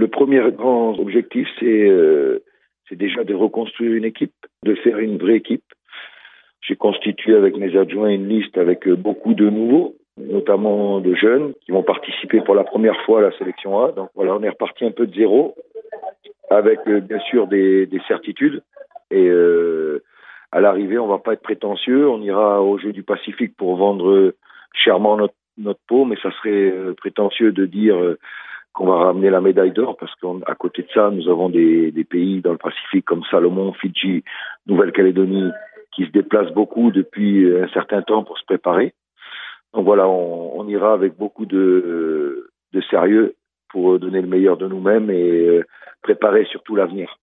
Le premier grand objectif, c'est déjà de reconstruire une équipe, de faire une vraie équipe. J'ai constitué avec mes adjoints une liste avec beaucoup de nouveaux, notamment de jeunes qui vont participer pour la première fois à la sélection A. Donc voilà, on est reparti un peu de zéro, avec bien sûr des certitudes. Et à l'arrivée, on va pas être prétentieux. On ira aux Jeux du Pacifique pour vendre chèrement notre peau, mais ça serait prétentieux de dire qu'on va ramener la médaille d'or, parce qu'à côté de ça, nous avons des pays dans le Pacifique comme Salomon, Fidji, Nouvelle-Calédonie, qui se déplacent beaucoup depuis un certain temps pour se préparer. Donc voilà, on ira avec beaucoup de sérieux pour donner le meilleur de nous-mêmes et préparer surtout l'avenir.